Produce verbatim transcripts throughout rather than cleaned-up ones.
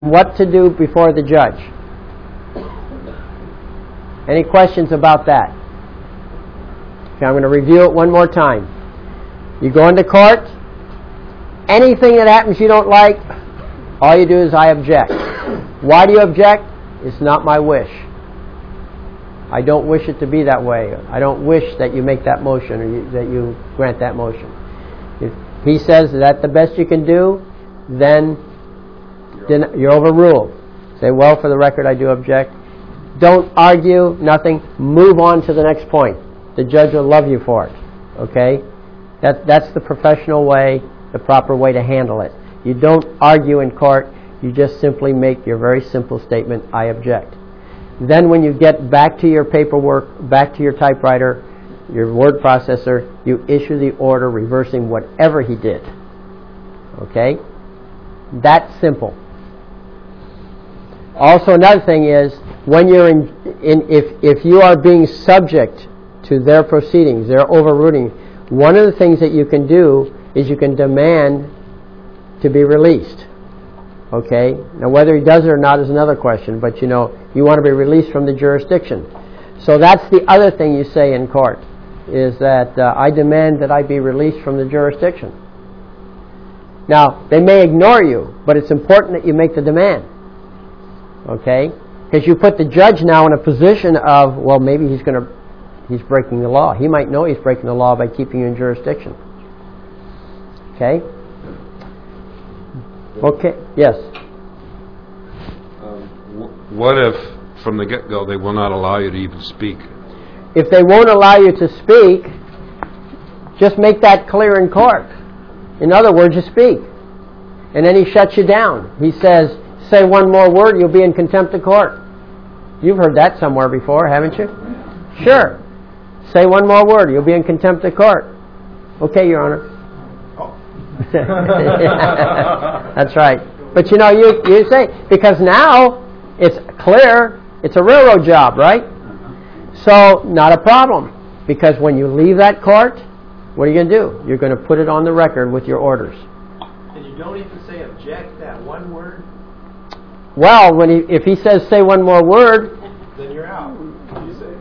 what to do before the judge. Any questions about that? Okay, I'm going to review it one more time. You go into court, anything that happens you don't like, all you do is I object. Why do you object? It's not my wish. I don't wish it to be that way. I don't wish that you make that motion or you, that you grant that motion. If he says that's the best you can do, then then you're overruled. Say, well, for the record, I do object. Don't argue, nothing. Move on to the next point. The judge will love you for it. Okay? That, that's the professional way, the proper way to handle it. You don't argue in court. You just simply make your very simple statement, I object. Then when you get back to your paperwork, back to your typewriter, your word processor, you issue the order reversing whatever he did. Okay? That's simple. Also, another thing is, when you're in, in if, if you are being subject to their proceedings, their overruling, one of the things that you can do is you can demand to be released. Okay? Now, whether he does it or not is another question, but you know, you want to be released from the jurisdiction. So that's the other thing you say in court, is that uh, I demand that I be released from the jurisdiction. Now, they may ignore you, but it's important that you make the demand. Okay? Because you put the judge now in a position of, well, maybe he's going to, he's breaking the law. He might know he's breaking the law by keeping you in jurisdiction. Okay? Okay, yes? Um, what if, from the get-go, they will not allow you to even speak? If they won't allow you to speak, just make that clear in court. In other words, you speak. And then he shuts you down. He says, say one more word, you'll be in contempt of court. You've heard that somewhere before, haven't you? Sure. Say one more word, you'll be in contempt of court. Okay, Your Honor. Oh. That's right. But you know, you, you say, because now it's clear, it's a railroad job, right? So, not a problem. Because when you leave that court, what are you going to do? You're going to put it on the record with your orders. And you don't even say object, that one word? Well, when he, if he says say one more word, then you're out. You say,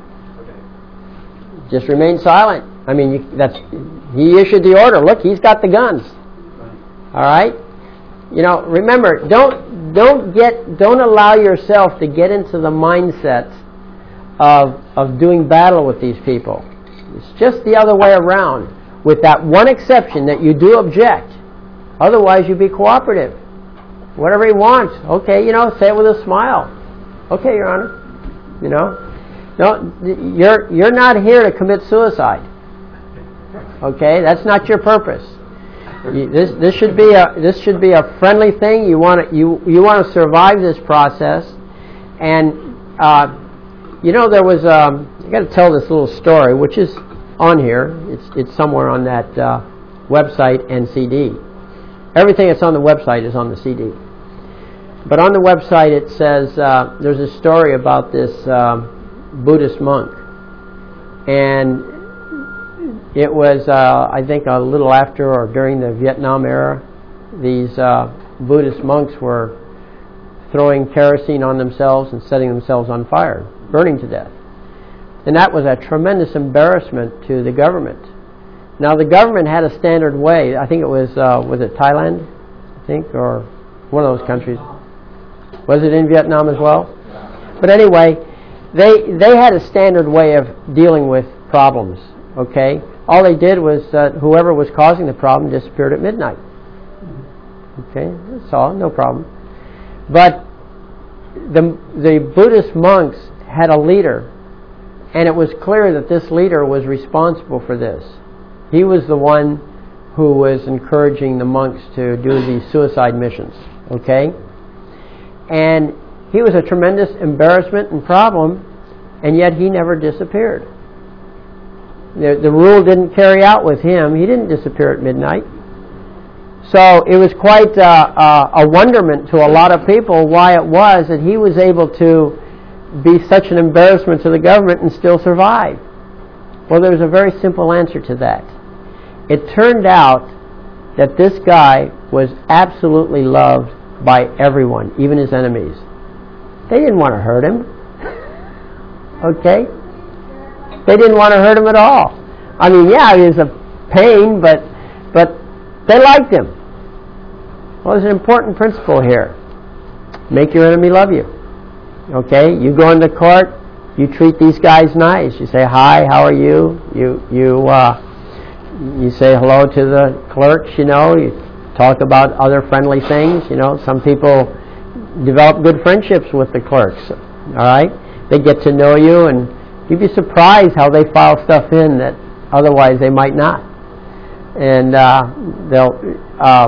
okay. Just remain silent. I mean, you, that's he issued the order. Look, he's got the guns. All right. You know, remember, don't don't get don't allow yourself to get into the mindset of of doing battle with these people. It's just the other way around, with that one exception that you do object. Otherwise, you be cooperative. Whatever he wants. Okay, you know, say it with a smile. Okay, Your Honor. You know, no, you're you're not here to commit suicide. Okay, that's not your purpose. You, this this should be a this should be a friendly thing. You want to you you want to survive this process, and uh, you know there was um, I got to tell this little story, which is on here. It's it's somewhere on that uh, website and C D. Everything that's on the website is on the C D. But on the website it says, uh, there's a story about this um, Buddhist monk. And it was, uh, I think, a little after or during the Vietnam era. These uh, Buddhist monks were throwing kerosene on themselves and setting themselves on fire, burning to death. And that was a tremendous embarrassment to the government. Now, the government had a standard way. I think it was, uh, was it Thailand, I think, or one of those countries. Was it in Vietnam as well? But anyway, they they had a standard way of dealing with problems, okay? All they did was uh, whoever was causing the problem disappeared at midnight. Okay, that's all, no problem. But the the Buddhist monks had a leader, and it was clear that this leader was responsible for this. He was the one who was encouraging the monks to do these suicide missions, okay? And he was a tremendous embarrassment and problem, and yet he never disappeared. The, the rule didn't carry out with him. He didn't disappear at midnight. So it was quite uh, uh, a wonderment to a lot of people why it was that he was able to be such an embarrassment to the government and still survive. Well, there was a very simple answer to that. It turned out that this guy was absolutely loved by everyone, even his enemies. They didn't want to hurt him. Okay? They didn't want to hurt him at all. I mean, yeah, he was a pain, but but they liked him. Well, there's an important principle here. Make your enemy love you. Okay? You go into court, you treat these guys nice. You say, hi, how are you? You you uh, you say hello to the clerks, you know. You talk about other friendly things, you know. Some people develop good friendships with the clerks. All right? They get to know you, and you'd be surprised how they file stuff in that otherwise they might not. And uh, they'll uh,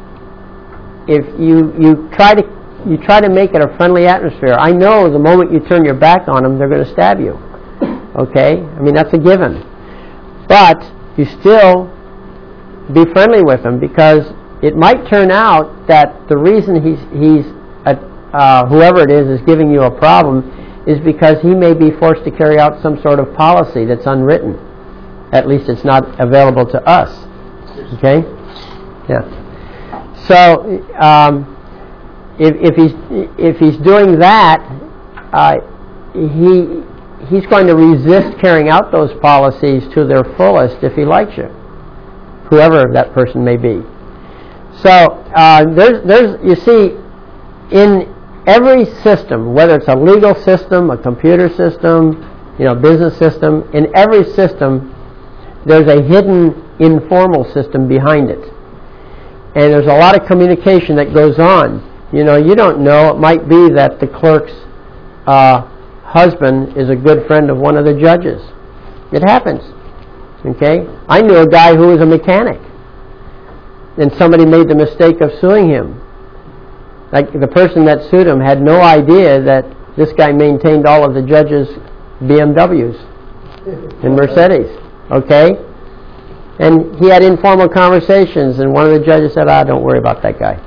if you you try to you try to make it a friendly atmosphere. I know the moment you turn your back on them, they're going to stab you. Okay? I mean, that's a given. But you still be friendly with them, because it might turn out that the reason he's he's uh, uh, whoever it is is giving you a problem is because he may be forced to carry out some sort of policy that's unwritten. At least it's not available to us. Okay? Yeah. So, um, if, if he's if he's doing that, uh, he he's going to resist carrying out those policies to their fullest if he likes you, whoever that person may be. So, uh, there's there's you see, in every system, whether it's a legal system, a computer system, you know, business system, in every system, there's a hidden informal system behind it. And there's a lot of communication that goes on. You know, you don't know. It might be that the clerk's uh, husband is a good friend of one of the judges. It happens. Okay? I knew a guy who was a mechanic, and somebody made the mistake of suing him. Like, the person that sued him had no idea that this guy maintained all of the judges' B M Ws and Mercedes. Okay? And he had informal conversations, and one of the judges said, ah, don't worry about that guy.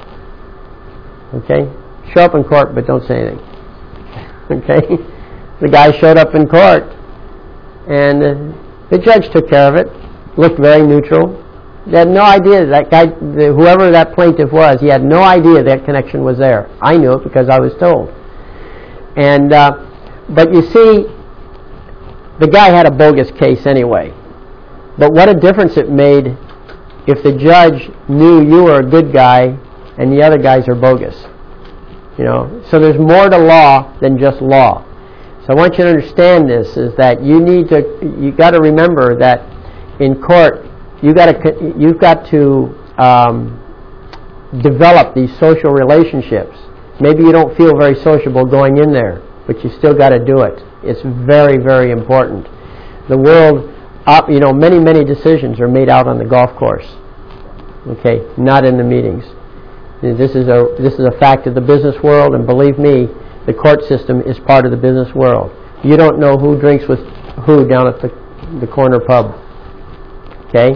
Okay? Show up in court, but don't say anything. Okay? The guy showed up in court, and uh, the judge took care of it, looked very neutral. They had no idea that guy, the, whoever that plaintiff was, he had no idea that connection was there. I knew it because I was told. And, uh, but you see, the guy had a bogus case anyway. But what a difference it made if the judge knew you were a good guy and the other guys are bogus. You know, so there's more to law than just law. So I want you to understand this, is that you need to, you got to remember that in court, you got to, you've got to um, develop these social relationships. Maybe you don't feel very sociable going in there, but you still got to do it. It's very, very important. The world, uh, you know, many, many decisions are made out on the golf course. Okay, not in the meetings. This is a this is a fact of the business world, and believe me, the court system is part of the business world. You don't know who drinks with who down at the the corner pub. Okay?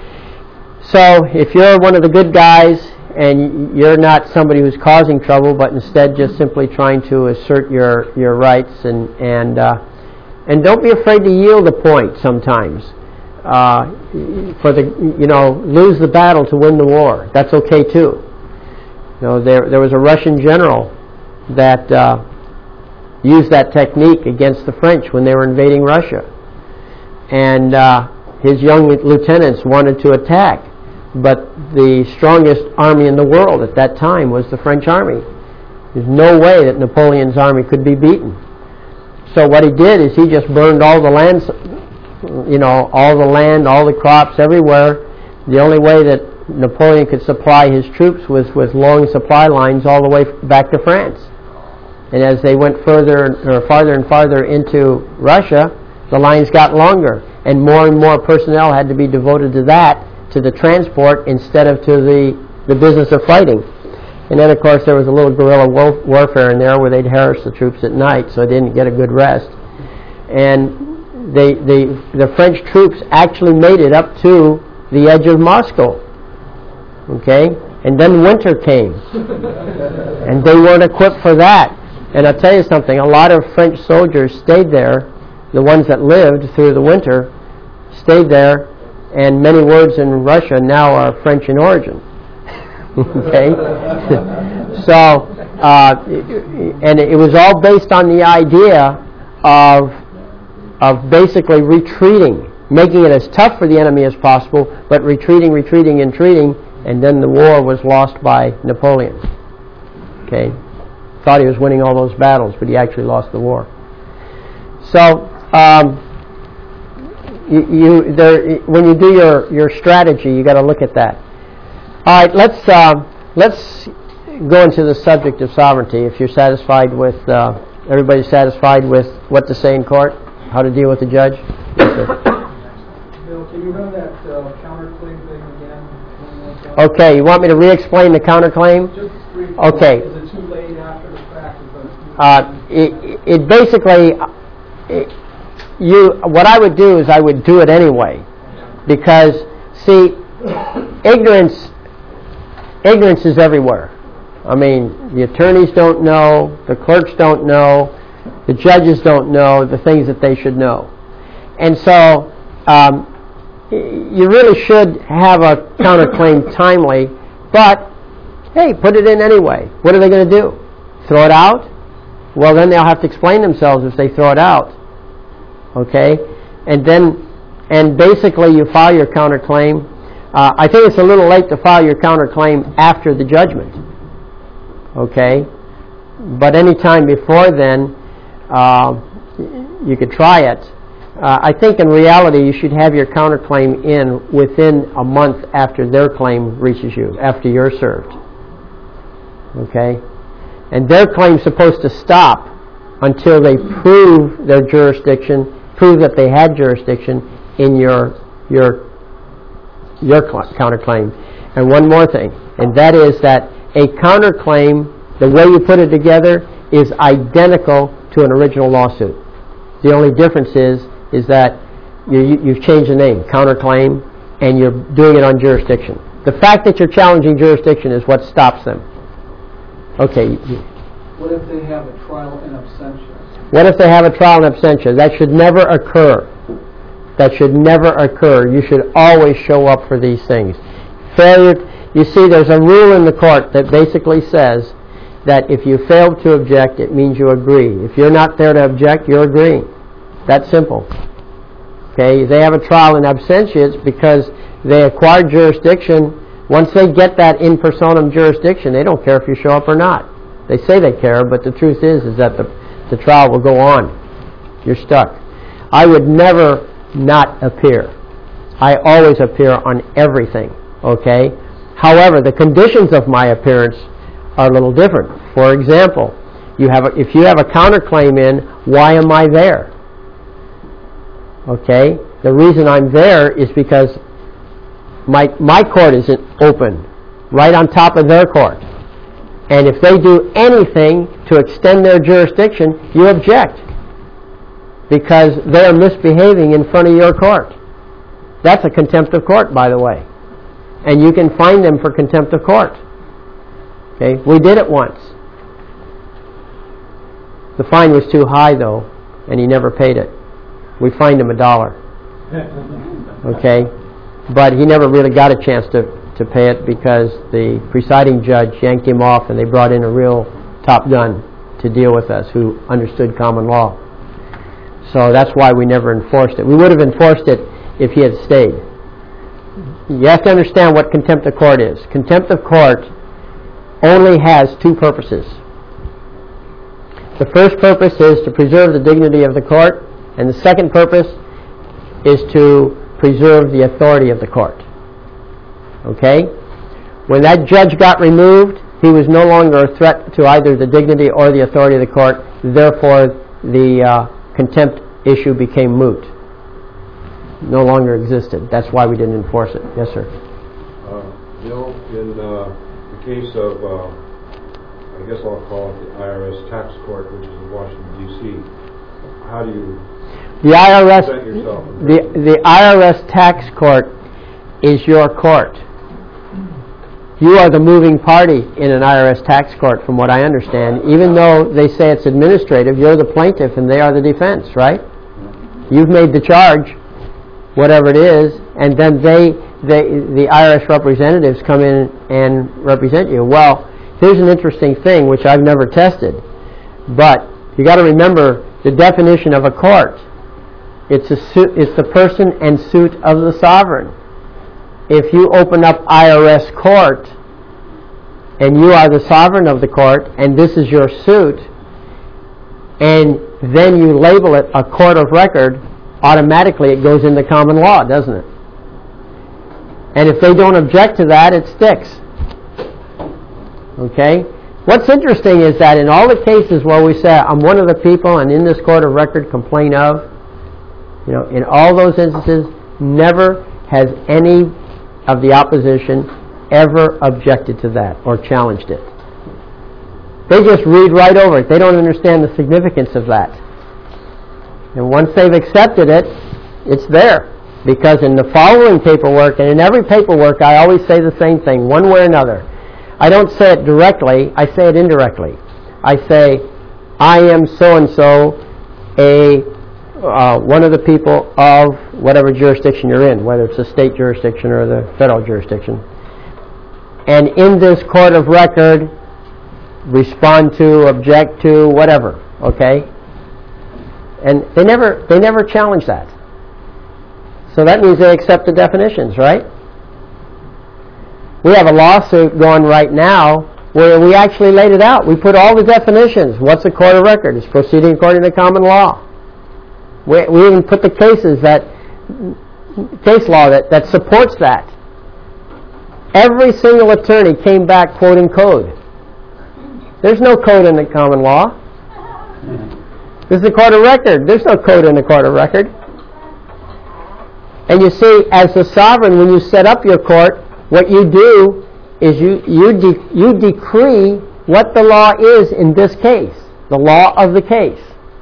So if you're one of the good guys and you're not somebody who's causing trouble, but instead just simply trying to assert your, your rights, and and uh, and don't be afraid to yield a point sometimes. Uh, for the you know lose the battle to win the war. That's okay too. You know, there there was a Russian general that uh, used that technique against the French when they were invading Russia, and uh, his young lieutenants wanted to attack, but the strongest army in the world at that time was the French army. There's no way that Napoleon's army could be beaten. So what he did is he just burned all the land, you know, all the land, all the crops, everywhere. The only way that Napoleon could supply his troops was with long supply lines all the way back to France. And as they went further or farther and farther into Russia, the lines got longer, and more and more personnel had to be devoted to that, to the transport, instead of to the, the business of fighting. And then, of course, there was a little guerrilla war- warfare in there where they'd harass the troops at night, so they didn't get a good rest. And they, they, the French troops actually made it up to the edge of Moscow. Okay? And then winter came. And they weren't equipped for that. And I'll tell you something, a lot of French soldiers stayed there, the ones that lived through the winter, stayed there, and many words in Russia now are French in origin. Okay? So, uh, and it was all based on the idea of, of basically retreating, making it as tough for the enemy as possible, but retreating, retreating, retreating, and then the war was lost by Napoleon. Okay? Thought he was winning all those battles, but he actually lost the war. So, um, you, you there, when you do your, your strategy, you got to look at that. All right, let's uh, let's go into the subject of sovereignty. If you're satisfied with, uh, everybody's satisfied with what to say in court, how to deal with the judge. Yes, sir. Bill, can you run that uh, counterclaim thing again? Okay, you want me to re-explain the counterclaim? Just briefly. Okay. Is it too late after the fact? Uh, it, it basically, it, you. What I would do is I would do it anyway, because see, ignorance, ignorance is everywhere. I mean, the attorneys don't know, the clerks don't know, the judges don't know the things that they should know, and so um, you really should have a counterclaim timely. But hey, put it in anyway. What are they going to do? Throw it out? Well, then they'll have to explain themselves if they throw it out. Okay? And then, and basically you file your counterclaim. Uh, I think it's a little late to file your counterclaim after the judgment. Okay? But any time before then, uh, you could try it. Uh, I think in reality you should have your counterclaim in within a month after their claim reaches you, after you're served. Okay? And their claim's supposed to stop until they prove their jurisdiction, prove that they had jurisdiction in your your your counterclaim. And one more thing, and that is that a counterclaim, the way you put it together, is identical to an original lawsuit. The only difference is is that you, you, you've changed the name, counterclaim, and you're doing it on jurisdiction. The fact that you're challenging jurisdiction is what stops them. Okay. What if they have a trial in absentia? What if they have a trial in absentia? That should never occur. That should never occur. You should always show up for these things. Failure. You see, there's a rule in the court that basically says that if you fail to object, it means you agree. If you're not there to object, you're agreeing. That's simple. Okay. They have a trial in absentia. It's because they acquired jurisdiction. Once they get that in personam jurisdiction, they don't care if you show up or not. They say they care, but the truth is is that the, the trial will go on. You're stuck. I would never not appear. I always appear on everything. Okay? However, the conditions of my appearance are a little different. For example, you have a, if you have a counterclaim in, why am I there? Okay? The reason I'm there is because My, my court isn't open, right on top of their court. And if they do anything to extend their jurisdiction, you object. Because they are misbehaving in front of your court. That's a contempt of court, by the way. And you can fine them for contempt of court. Okay, we did it once. The fine was too high, though, and he never paid it. We fined him a dollar. Okay? But he never really got a chance to, to pay it because the presiding judge yanked him off and they brought in a real top gun to deal with us who understood common law. So that's why we never enforced it. We would have enforced it if he had stayed. You have to understand what contempt of court is. Contempt of court only has two purposes. The first purpose is to preserve the dignity of the court, and the second purpose is to preserve the authority of the court. Okay? When that judge got removed, he was no longer a threat to either the dignity or the authority of the court. Therefore, the uh, contempt issue became moot. No longer existed. That's why we didn't enforce it. Yes, sir. Uh, Bill, in uh, the case of, uh, I guess I'll call it the I R S tax court, which is in Washington, D C, how do you The I R S, present yourself? the, the I R S tax court is your court. You are the moving party in an I R S tax court, from what I understand. Even though they say it's administrative, you're the plaintiff and they are the defense, right? You've made the charge, whatever it is, and then they the, the I R S representatives come in and represent you. Well, here's an interesting thing which I've never tested, but you got to remember the definition of a court. It's a suit, it's the person and suit of the sovereign. If you open up I R S court and you are the sovereign of the court and this is your suit, and then you label it a court of record, automatically it goes into common law, doesn't it? And if they don't object to that, it sticks. Okay? What's interesting is that in all the cases where we say, I'm one of the people and in this court of record complain of, you know, in all those instances, never has any of the opposition ever objected to that or challenged it. They just read right over it. They don't understand the significance of that. And once they've accepted it, it's there. Because in the following paperwork, and in every paperwork, I always say the same thing, one way or another. I don't say it directly, I say it indirectly. I say, I am so-and-so, a uh, one of the people of whatever jurisdiction you're in, whether it's a state jurisdiction or the federal jurisdiction. And in this court of record, respond to, object to, whatever, okay? And they never, they never challenge that. So that means they accept the definitions, right? We have a lawsuit going right now where we actually laid it out. We put all the definitions. What's a court of record? It's proceeding according to common law. We, we even put the cases that, case law that, that supports that. Every single attorney came back quoting code. There's no code in the common law. This is a court of record. There's no code in the court of record. And you see, as the sovereign, when you set up your court, what you do is you you, de- you decree what the law is in this case, the law of the case.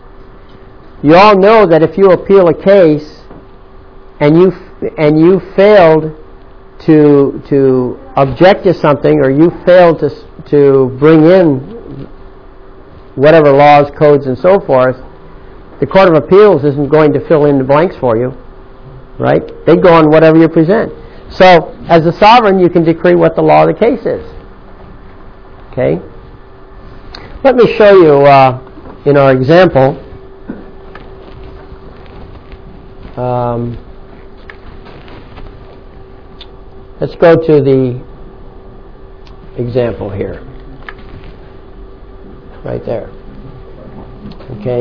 You all know that if you appeal a case and you f- and you failed to to object to something, or you failed to to bring in whatever laws, codes, and so forth, the Court of Appeals isn't going to fill in the blanks for you. Right? They go on whatever you present. So, as a sovereign, you can decree what the law of the case is. Okay? Let me show you uh, in our example. Um, let's go to the example here. Right there. Okay?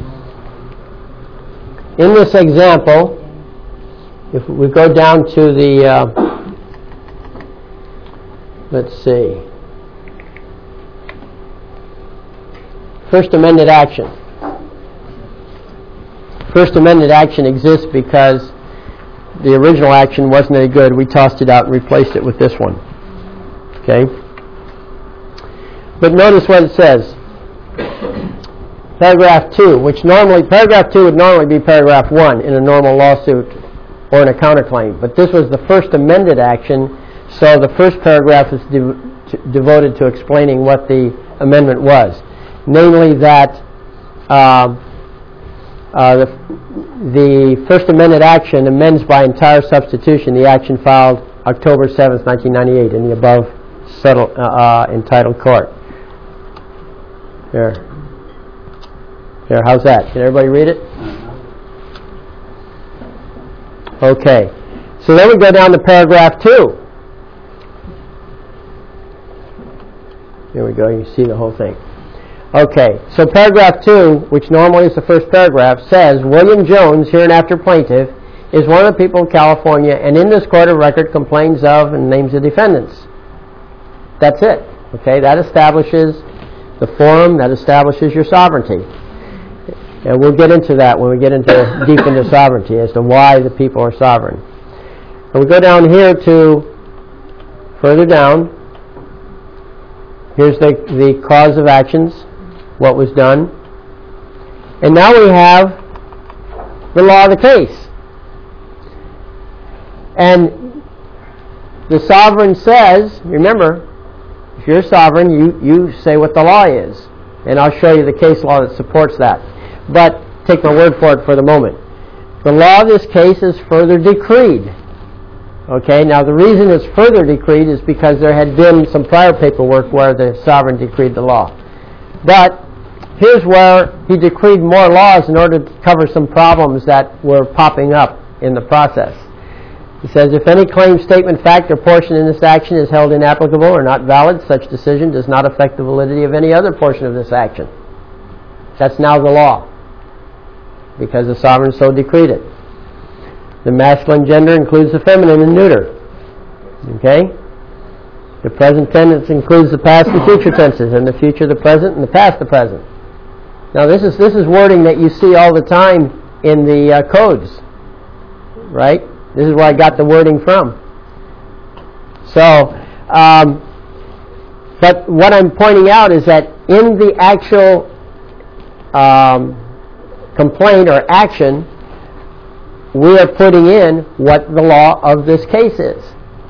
In this example, if we go down to the, uh, let's see, First Amended Action. First Amended Action exists because the original action wasn't any good. We tossed it out and replaced it with this one. Okay? But notice what it says. Paragraph two, which normally, paragraph two would normally be paragraph one in a normal lawsuit or in a counterclaim. But this was the first amended action, so the first paragraph is de- to, devoted to explaining what the amendment was. Namely that uh, uh, the, the first amended action amends by entire substitution the action filed October seventh, nineteen ninety-eight in the above settled, uh, uh, entitled court. There. There, how's that? Can everybody read it? Okay. So then we go down to paragraph two. Here we go. You can see the whole thing. Okay. So paragraph two, which normally is the first paragraph, says, William Jones, hereinafter plaintiff, is one of the people of California, and in this court of record complains of and names the defendants. That's it. Okay. That establishes the forum, that establishes your sovereignty. And we'll get into that when we get into deep into sovereignty as to why the people are sovereign. And we go down here to further down. Here's the, the cause of actions, what was done. And now we have the law of the case. And the sovereign says, remember, if you're sovereign, you, you say what the law is. And I'll show you the case law that supports that. But take my word for it for the moment. The law of this case is further decreed. Okay, now the reason it's further decreed is because there had been some prior paperwork where the sovereign decreed the law. But here's where he decreed more laws in order to cover some problems that were popping up in the process. He says, if any claim, statement, fact, or portion in this action is held inapplicable or not valid, such decision does not affect the validity of any other portion of this action. That's now the law, because the sovereign so decreed it. The masculine gender includes the feminine and neuter. Okay? The present tense includes the past and future tenses, and the future the present, and the past the present. Now this is this is wording that you see all the time in the uh, codes, right? This is where I got the wording from. So, um, but what I'm pointing out is that in the actual um, complaint or action, we are putting in what the law of this case is.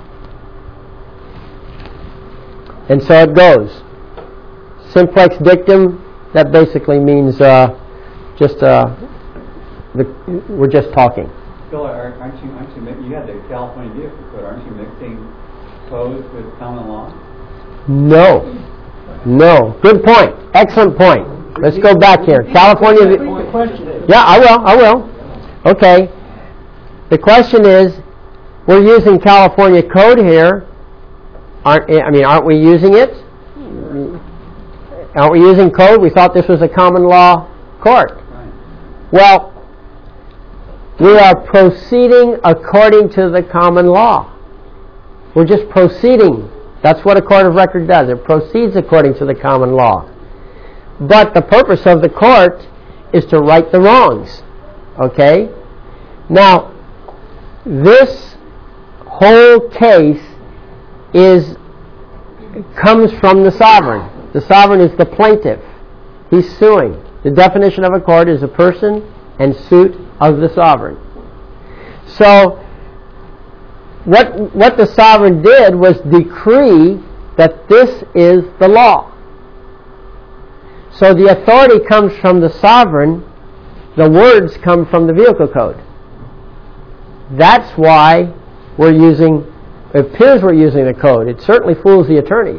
And so it goes. Simplex dictum, that basically means uh, just uh, the, we're just talking. Bill, aren't you, aren't you, mi- you had the California Vehicle Code, aren't you mixing codes with common law? No. No. Good point. Excellent point. Let's go back here. California. Yeah, I will. I will. Okay. The question is, we're using California code here. Aren't I mean, aren't we using it? Aren't we using code? We thought this was a common law court. Well, we are proceeding according to the common law. We're just proceeding. That's what a court of record does. It proceeds according to the common law. But the purpose of the court is to right the wrongs. Okay? Now, this whole case is comes from the sovereign. The sovereign is the plaintiff. He's suing. The definition of a court is a person and suit of the sovereign. So, what what the sovereign did was decree that this is the law. So the authority comes from the sovereign. The words come from the Vehicle Code. That's why we're using, it appears we're using the code. It certainly fools the attorneys.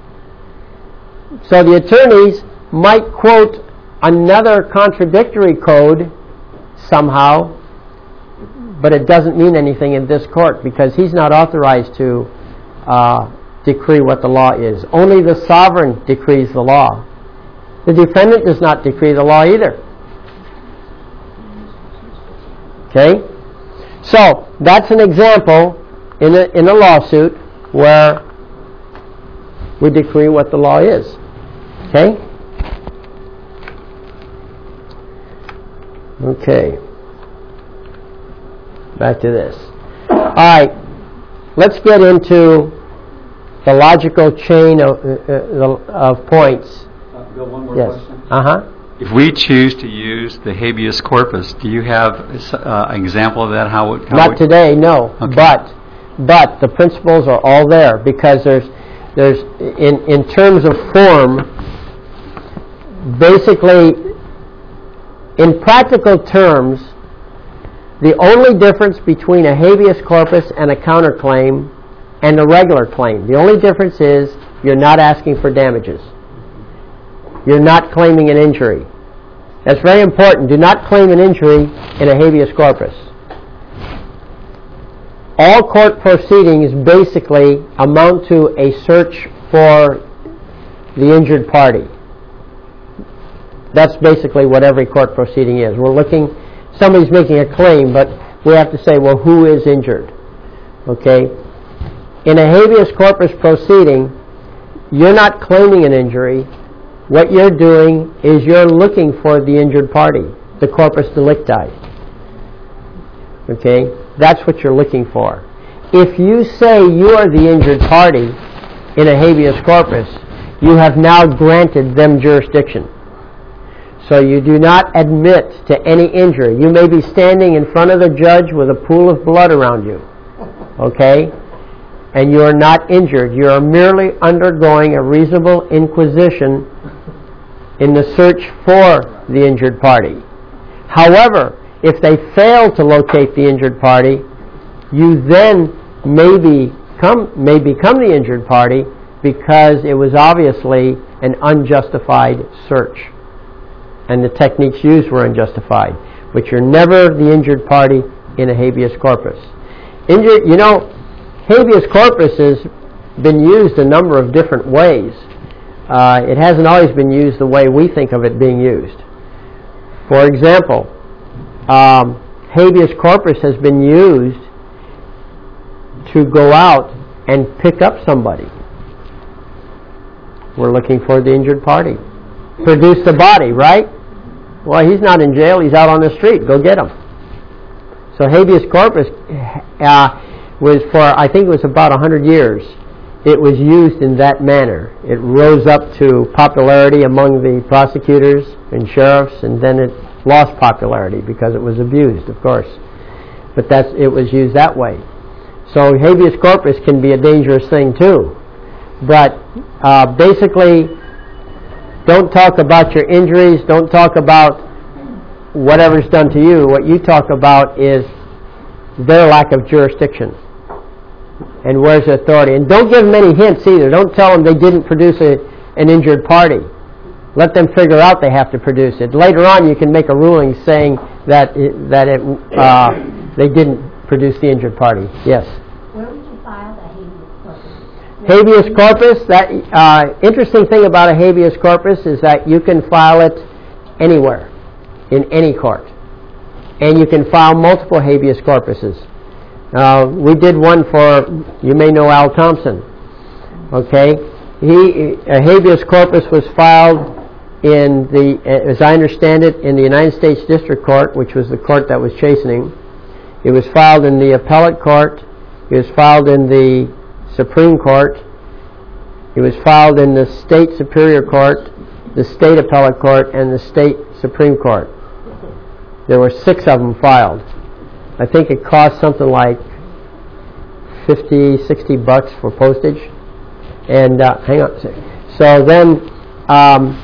So the attorneys might quote another contradictory code somehow, but it doesn't mean anything in this court because he's not authorized to uh, decree what the law is. Only the sovereign decrees the law. The defendant does not decree the law either. Okay? So, that's an example in a, in a lawsuit where we decree what the law is. Okay? Okay. Back to this. Alright. Let's get into the logical chain of, uh, of points. Uh, Bill, one more Yes. question. Uh-huh. If we choose to use the habeas corpus, do you have uh, an example of that? How it, how Not it, today, no. Okay. But but the principles are all there because there's there's in in terms of form, basically, in practical terms, the only difference between a habeas corpus and a counterclaim and a regular claim, the only difference is you're not asking for damages. You're not claiming an injury. That's very important. Do not claim an injury in a habeas corpus. All court proceedings basically amount to a search for the injured party. That's basically what every court proceeding is. We're looking, somebody's making a claim, but we have to say, well, who is injured? Okay? In a habeas corpus proceeding, you're not claiming an injury. What you're doing is you're looking for the injured party, the corpus delicti. Okay? That's what you're looking for. If you say you are the injured party in a habeas corpus, you have now granted them jurisdiction. So you do not admit to any injury. You may be standing in front of the judge with a pool of blood around you. Okay? And you are not injured. You are merely undergoing a reasonable inquisition in the search for the injured party. However, if they fail to locate the injured party, you then may become, may become the injured party because it was obviously an unjustified search and the techniques used were unjustified. But you're never the injured party in a habeas corpus. Injured, you know, habeas corpus has been used a number of different ways. Uh, it hasn't always been used the way we think of it being used. For example, um, habeas corpus has been used to go out and pick up somebody. We're looking for the injured party. Produce the body, right? Well, he's not in jail. He's out on the street. Go get him. So habeas corpus uh, was for, I think it was about one hundred years. It was used in that manner. It rose up to popularity among the prosecutors and sheriffs, and then it lost popularity because it was abused, of course. But that's, it was used that way. So habeas corpus can be a dangerous thing too. But uh, basically, don't talk about your injuries. Don't talk about whatever's done to you. What you talk about is their lack of jurisdiction and where's the authority. And don't give them any hints either. Don't tell them they didn't produce a, an injured party. Let them figure out they have to produce it. Later on, you can make a ruling saying that it, that it, uh, they didn't produce the injured party. Yes. Where would you file the habeas corpus? Habeas corpus. That uh, interesting thing about a habeas corpus is that you can file it anywhere, in any court, and you can file multiple habeas corpuses. Uh, we did one for, you may know Al Thompson. Okay, he a habeas corpus was filed in the, as I understand it, in the United States District Court, which was the court that was chastening. It was filed in the appellate court. It was filed in the Supreme Court. It was filed in the State Superior Court, the State Appellate Court, and the State Supreme Court. There were six of them filed. I think it cost something like fifty, sixty bucks for postage. And uh, hang on a second. So then um,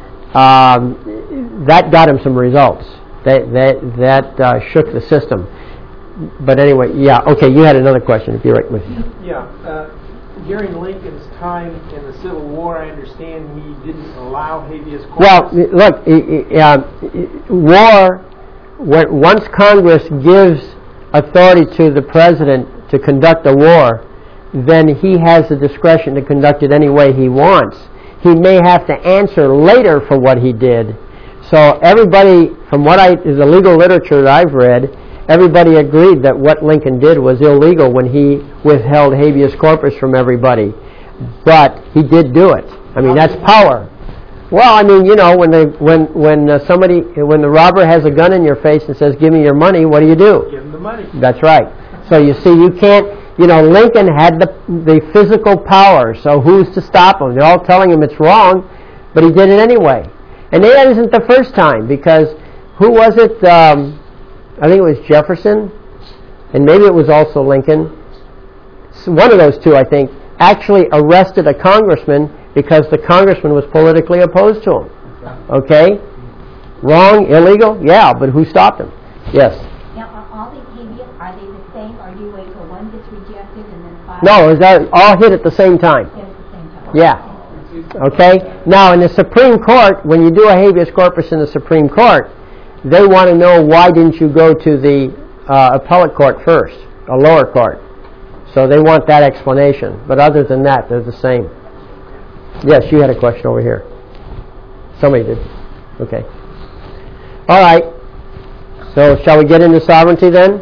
um, that got him some results. That that that uh, shook the system. But anyway, yeah. Okay, you had another question. If you're right with me. Yeah. Uh, during Lincoln's time in the Civil War, I understand he didn't allow habeas corpus. Well, look, uh, war. Once Congress gives authority to the president to conduct a war, then he has the discretion to conduct it any way he wants. He may have to answer later for what he did. So everybody, from what I, the legal literature that I've read, everybody agreed that what Lincoln did was illegal when he withheld habeas corpus from everybody. But he did do it. I mean, that's power. Well, I mean, you know, when they, when when uh, somebody, when the robber has a gun in your face and says, "Give me your money," what do you do? Give him the money. That's right. So you see, you can't. You know, Lincoln had the the physical power. So who's to stop him? They're all telling him it's wrong, but he did it anyway. And that isn't the first time, because who was it? Um, I think it was Jefferson, and maybe it was also Lincoln. One of those two, I think, actually arrested a congressman because the congressman was politically opposed to him. Okay? Wrong? Illegal? Yeah, but who stopped him? Yes? Now, are all these habeas, are they the same, or do you wait till one gets rejected and then file? No, is that all hit at the same time? At the same time. Yeah. Okay? Now, in the Supreme Court, when you do a habeas corpus in the Supreme Court, they want to know, why didn't you go to the uh, appellate court first, a lower court? So they want that explanation. But other than that, they're the same. Yes, you had a question over here. Somebody did. Okay. All right. So shall we get into sovereignty then?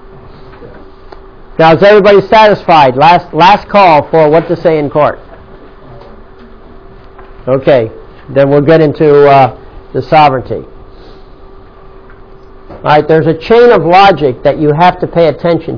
Now, is everybody satisfied? Last last call for what to say in court. Okay. Then we'll get into uh, the sovereignty. All right. There's a chain of logic that you have to pay attention